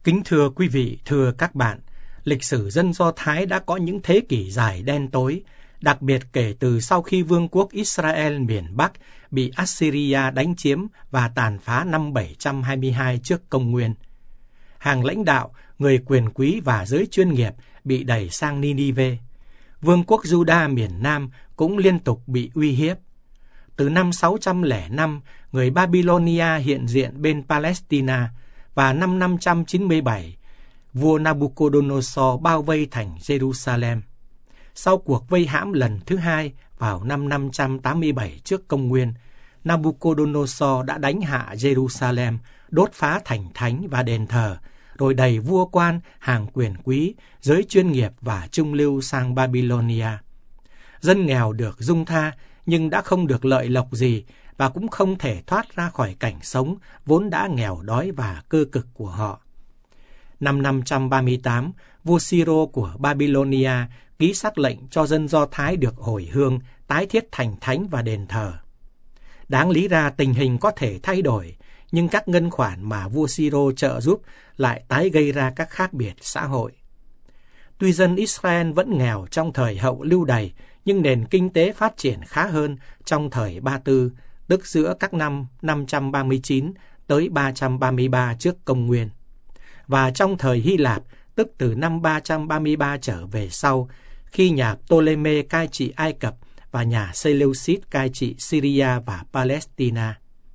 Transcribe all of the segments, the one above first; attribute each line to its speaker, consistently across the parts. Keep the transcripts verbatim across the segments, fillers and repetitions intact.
Speaker 1: Kính thưa quý vị, thưa các bạn, lịch sử dân Do Thái đã có những thế kỷ dài đen tối, đặc biệt kể từ sau khi vương quốc Israel miền Bắc bị Assyria đánh chiếm và tàn phá năm bảy trăm hai mươi hai trước công nguyên. Hàng lãnh đạo, người quyền quý và giới chuyên nghiệp bị đẩy sang Ninive. Vương quốc Juda miền Nam cũng liên tục bị uy hiếp. Từ năm sáu trăm lẻ năm, người Babylonia hiện diện bên Palestine, và năm năm trăm chín mươi bảy, vua Nabucodonosor bao vây thành Jerusalem. Sau cuộc vây hãm lần thứ hai vào năm năm trăm tám mươi bảy trước công nguyên, Nabucodonosor đã đánh hạ Jerusalem, đốt phá thành thánh và đền thờ, rồi đẩy vua quan, hàng quyền quý, giới chuyên nghiệp và trung lưu sang Babylonia. Dân nghèo được dung tha nhưng đã không được lợi lộc gì và cũng không thể thoát ra khỏi cảnh sống vốn đã nghèo đói và cơ cực của họ. Năm năm trăm ba mươi tám, vua Siro của Babylonia ký sắc lệnh cho dân Do Thái được hồi hương, tái thiết thành thánh và đền thờ. Đáng lý ra tình hình có thể thay đổi, nhưng các ngân khoản mà vua Siro trợ giúp lại tái gây ra các khác biệt xã hội. Tuy dân Israel vẫn nghèo trong thời hậu Lưu Đày, nhưng nền kinh tế phát triển khá hơn trong thời Ba Tư, tức giữa các năm năm trăm ba mươi chín tới ba trăm ba mươi ba trước công nguyên. Và trong thời Hy Lạp, tức từ năm ba trăm ba mươi ba trở về sau, khi nhà Ptolemy cai trị Ai Cập và nhà Seleucid cai trị Syria và Palestine.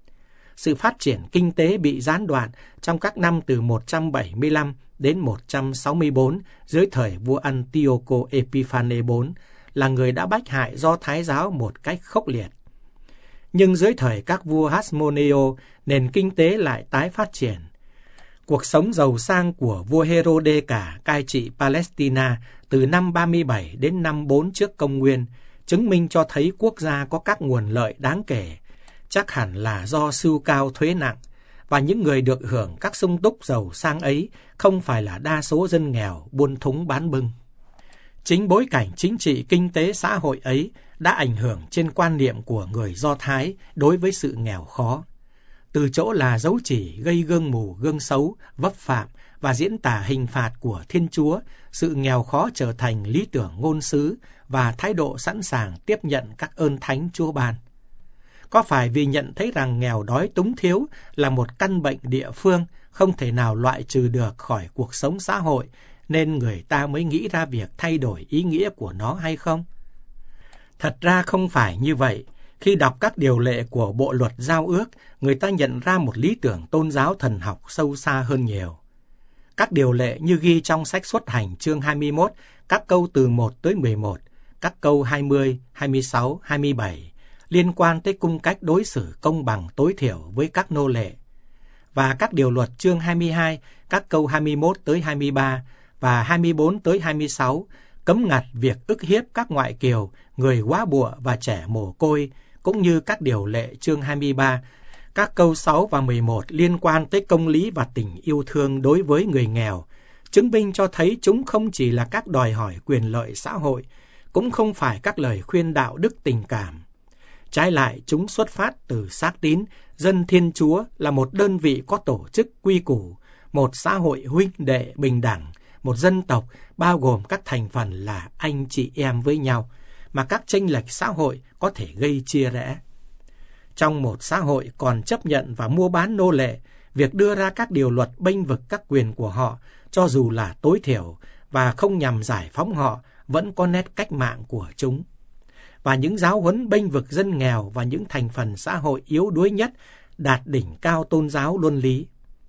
Speaker 1: Sự phát triển kinh tế bị gián đoạn trong các năm từ một trăm bảy mươi lăm đến một trăm sáu mươi tư dưới thời vua Antioco Epiphanes đệ tứ, là người đã bách hại Do Thái giáo một cách khốc liệt. Nhưng dưới thời các vua Hasmoneo, nền kinh tế lại tái phát triển. Cuộc sống giàu sang của vua Herodeca cai trị Palestine từ năm ba mươi bảy đến năm bốn trước công nguyên, chứng minh cho thấy quốc gia có các nguồn lợi đáng kể, chắc hẳn là do sưu cao thuế nặng, và những người được hưởng các sung túc giàu sang ấy không phải là đa số dân nghèo buôn thúng bán bưng. Chính bối cảnh chính trị, kinh tế, xã hội ấy đã ảnh hưởng trên quan niệm của người Do Thái đối với sự nghèo khó. Từ chỗ là dấu chỉ gây gương mù gương xấu, vấp phạm và diễn tả hình phạt của Thiên Chúa, sự nghèo khó trở thành lý tưởng ngôn sứ và thái độ sẵn sàng tiếp nhận các ơn thánh Chúa ban. Có phải vì nhận thấy rằng nghèo đói túng thiếu là một căn bệnh địa phương không thể nào loại trừ được khỏi cuộc sống xã hội, nên người ta mới nghĩ ra việc thay đổi ý nghĩa của nó hay không? Thật ra không phải như vậy. Khi đọc các điều lệ của Bộ Luật Giao Ước, người ta nhận ra một lý tưởng tôn giáo thần học sâu xa hơn nhiều. Các điều lệ như ghi trong sách Xuất Hành chương hai mươi mốt, các câu từ một tới mười một, các câu hai mươi, hai mươi sáu, hai mươi bảy, liên quan tới cung cách đối xử công bằng tối thiểu với các nô lệ. Và các điều luật chương hai mươi hai, các câu hai mươi mốt tới hai mươi ba và hai mươi bốn tới hai mươi sáu, cấm ngặt việc ức hiếp các ngoại kiều, người góa bụa và trẻ mồ côi, cũng như các điều lệ chương hai mươi ba, các câu sáu và mười một liên quan tới công lý và tình yêu thương đối với người nghèo, chứng minh cho thấy chúng không chỉ là các đòi hỏi quyền lợi xã hội, cũng không phải các lời khuyên đạo đức tình cảm. Trái lại, chúng xuất phát từ xác tín, dân Thiên Chúa là một đơn vị có tổ chức quy củ, một xã hội huynh đệ bình đẳng, một dân tộc bao gồm các thành phần là anh chị em với nhau, mà các chênh lệch xã hội có thể gây chia rẽ. Trong một xã hội còn chấp nhận và mua bán nô lệ, việc đưa ra các điều luật bênh vực các quyền của họ, cho dù là tối thiểu và không nhằm giải phóng họ, vẫn có nét cách mạng của chúng. Và những giáo huấn bênh vực dân nghèo và những thành phần xã hội yếu đuối nhất đạt đỉnh cao tôn giáo luân lý.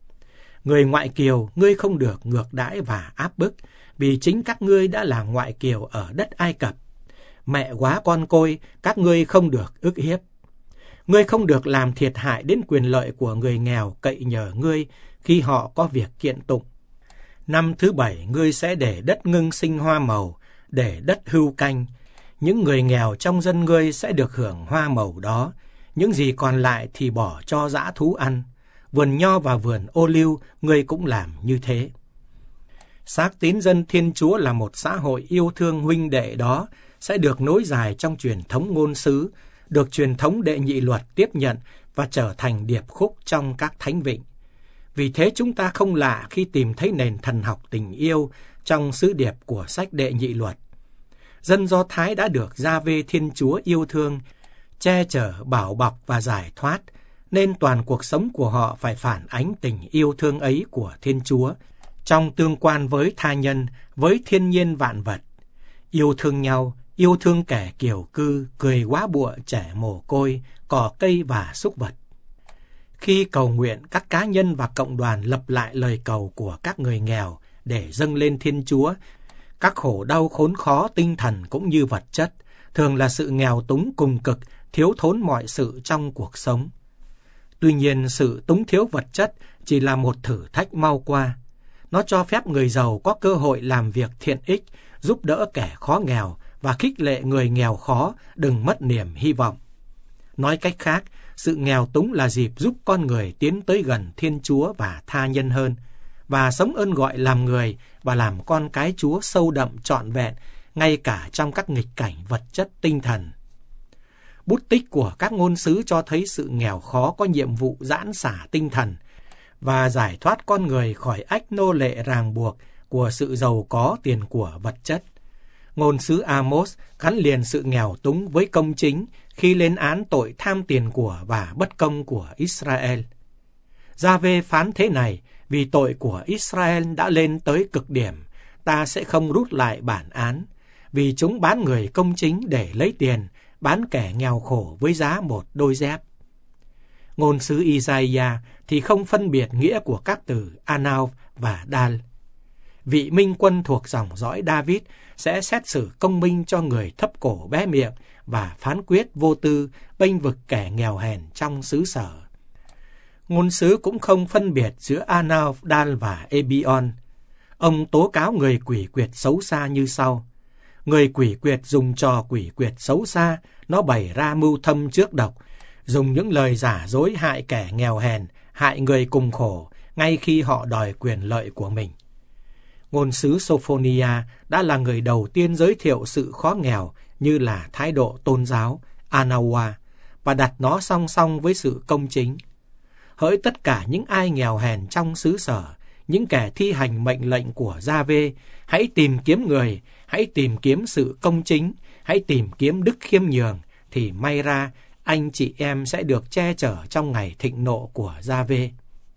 Speaker 1: Người ngoại kiều, ngươi không được ngược đãi và áp bức, vì chính các ngươi đã là ngoại kiều ở đất Ai Cập. Mẹ góa con côi, các ngươi không được ức hiếp. Ngươi không được làm thiệt hại đến quyền lợi của người nghèo cậy nhờ ngươi khi họ có việc kiện tụng. Năm thứ bảy, ngươi sẽ để đất ngưng sinh hoa màu, để đất hưu canh. Những người nghèo trong dân ngươi sẽ được hưởng hoa màu đó, những gì còn lại thì bỏ cho dã thú ăn. Vườn nho và vườn ô liu, ngươi cũng làm như thế. Xác tín dân Thiên Chúa là một xã hội yêu thương huynh đệ đó sẽ được nối dài trong truyền thống ngôn sứ, được truyền thống đệ nhị luật tiếp nhận và trở thành điệp khúc trong các thánh vịnh. Vì thế chúng ta không lạ khi tìm thấy nền thần học tình yêu trong sứ điệp của sách Đệ Nhị Luật. Dân Do Thái đã được Gia-vê Thiên Chúa yêu thương, che chở, bảo bọc và giải thoát, nên toàn cuộc sống của họ phải phản ánh tình yêu thương ấy của Thiên Chúa trong tương quan với tha nhân, với thiên nhiên vạn vật. Yêu thương nhau, yêu thương kẻ kiều cư, cười góa bụa trẻ mồ côi, cỏ cây và súc vật. Khi cầu nguyện, các cá nhân và cộng đoàn lập lại lời cầu của các người nghèo để dâng lên Thiên Chúa. Các khổ đau khốn khó tinh thần cũng như vật chất, thường là sự nghèo túng cùng cực, thiếu thốn mọi sự trong cuộc sống. Tuy nhiên, sự túng thiếu vật chất chỉ là một thử thách mau qua. Nó cho phép người giàu có cơ hội làm việc thiện ích, giúp đỡ kẻ khó nghèo và khích lệ người nghèo khó đừng mất niềm hy vọng. Nói cách khác, sự nghèo túng là dịp giúp con người tiến tới gần Thiên Chúa và tha nhân hơn, và sống ơn gọi làm người và làm con cái Chúa sâu đậm trọn vẹn, ngay cả trong các nghịch cảnh vật chất tinh thần. Bút tích của các ngôn sứ cho thấy sự nghèo khó có nhiệm vụ giãn xả tinh thần và giải thoát con người khỏi ách nô lệ ràng buộc của sự giàu có tiền của vật chất. Ngôn sứ Amos gắn liền sự nghèo túng với công chính khi lên án tội tham tiền của và bất công của Israel. Gia-vê phán thế này: vì tội của Israel đã lên tới cực điểm, ta sẽ không rút lại bản án, vì chúng bán người công chính để lấy tiền, bán kẻ nghèo khổ với giá một đôi dép. Ngôn sứ Isaiah thì không phân biệt nghĩa của các từ Anav và Dal. Vị minh quân thuộc dòng dõi David sẽ xét xử công minh cho người thấp cổ bé miệng và phán quyết vô tư bênh vực kẻ nghèo hèn trong xứ sở. Ngôn sứ cũng không phân biệt giữa Anav, Dal và Ebion. Ông tố cáo người quỷ quyệt xấu xa như sau: người quỷ quyệt dùng trò quỷ quyệt xấu xa, nó bày ra mưu thâm trước độc, dùng những lời giả dối hại kẻ nghèo hèn, hại người cùng khổ, ngay khi họ đòi quyền lợi của mình. Ngôn sứ Sophonia đã là người đầu tiên giới thiệu sự khó nghèo như là thái độ tôn giáo, Anawa, và đặt nó song song với sự công chính. Hỡi tất cả những ai nghèo hèn trong xứ sở, những kẻ thi hành mệnh lệnh của Gia-vê, hãy tìm kiếm người, hãy tìm kiếm sự công chính, hãy tìm kiếm đức khiêm nhường, thì may ra anh chị em sẽ được che chở trong ngày thịnh nộ của Gia-vê.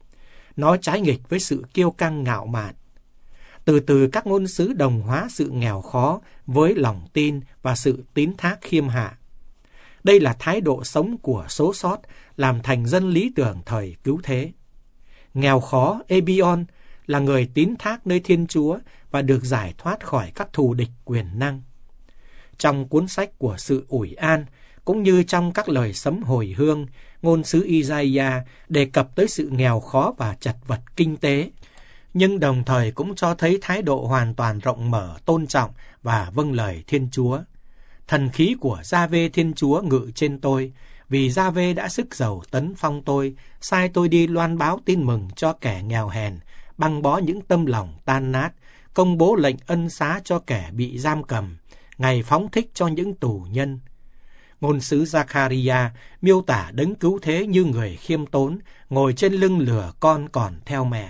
Speaker 1: Nó trái nghịch với sự kiêu căng ngạo mạn. Từ từ các ngôn sứ đồng hóa sự nghèo khó với lòng tin và sự tín thác khiêm hạ. Đây là thái độ sống của số sót làm thành dân lý tưởng thời cứu thế. Nghèo khó, Ebion là người tín thác nơi Thiên Chúa và được giải thoát khỏi các thù địch quyền năng. Trong cuốn sách của sự ủi an, cũng như trong các lời sấm hồi hương, ngôn sứ Isaiah đề cập tới sự nghèo khó và chật vật kinh tế, nhưng đồng thời cũng cho thấy thái độ hoàn toàn rộng mở, tôn trọng và vâng lời Thiên Chúa. Thần khí của Gia-vê Thiên Chúa ngự trên tôi, vì Gia-vê đã sức giàu tấn phong tôi, sai tôi đi loan báo tin mừng cho kẻ nghèo hèn, băng bó những tâm lòng tan nát, công bố lệnh ân xá cho kẻ bị giam cầm, ngày phóng thích cho những tù nhân. Ngôn sứ Giacariah miêu tả đấng cứu thế như người khiêm tốn, ngồi trên lưng lừa con còn theo mẹ.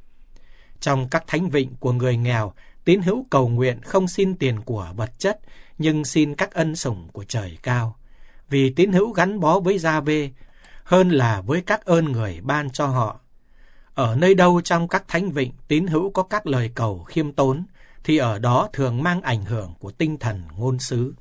Speaker 1: Trong các thánh vịnh của người nghèo, tín hữu cầu nguyện không xin tiền của vật chất, nhưng xin các ân sủng của trời cao. Vì tín hữu gắn bó với Gia-vê hơn là với các ơn người ban cho họ. Ở nơi đâu trong các thánh vịnh tín hữu có các lời cầu khiêm tốn, thì ở đó thường mang ảnh hưởng của tinh thần ngôn sứ.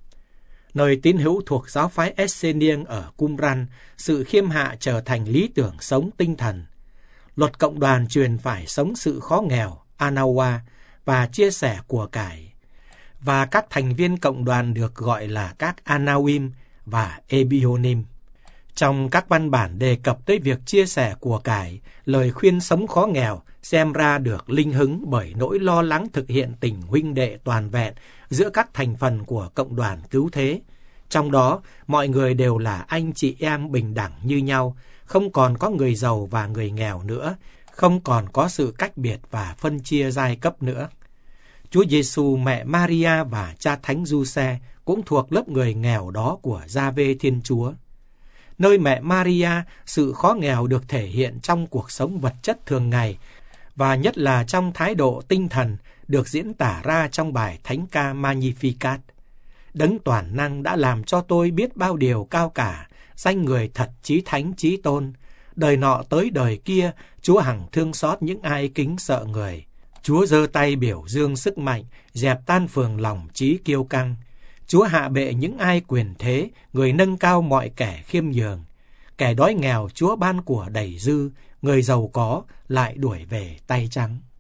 Speaker 1: Nơi tín hữu thuộc giáo phái Essenian ở Qumran, sự khiêm hạ trở thành lý tưởng sống tinh thần. Luật cộng đoàn truyền phải sống sự khó nghèo, Anawa, và chia sẻ của cải. Và các thành viên cộng đoàn được gọi là các Anawim và Ebionim. Trong các văn bản đề cập tới việc chia sẻ của cải, lời khuyên sống khó nghèo xem ra được linh hứng bởi nỗi lo lắng thực hiện tình huynh đệ toàn vẹn giữa các thành phần của cộng đoàn cứu thế. Trong đó, mọi người đều là anh chị em bình đẳng như nhau, không còn có người giàu và người nghèo nữa, không còn có sự cách biệt và phân chia giai cấp nữa. Chúa Giêsu, mẹ Maria và cha Thánh Giuse cũng thuộc lớp người nghèo đó của Gia-vê Thiên Chúa. Nơi mẹ Maria, sự khó nghèo được thể hiện trong cuộc sống vật chất thường ngày, và nhất là trong thái độ tinh thần được diễn tả ra trong bài thánh ca Magnificat. Đấng toàn năng đã làm cho tôi biết bao điều cao cả, danh người thật chí thánh chí tôn. Đời nọ tới đời kia, Chúa hằng thương xót những ai kính sợ người. Chúa giơ tay biểu dương sức mạnh, dẹp tan phường lòng trí kiêu căng. Chúa hạ bệ những ai quyền thế, người nâng cao mọi kẻ khiêm nhường. Kẻ đói nghèo Chúa ban của đầy dư, người giàu có lại đuổi về tay trắng.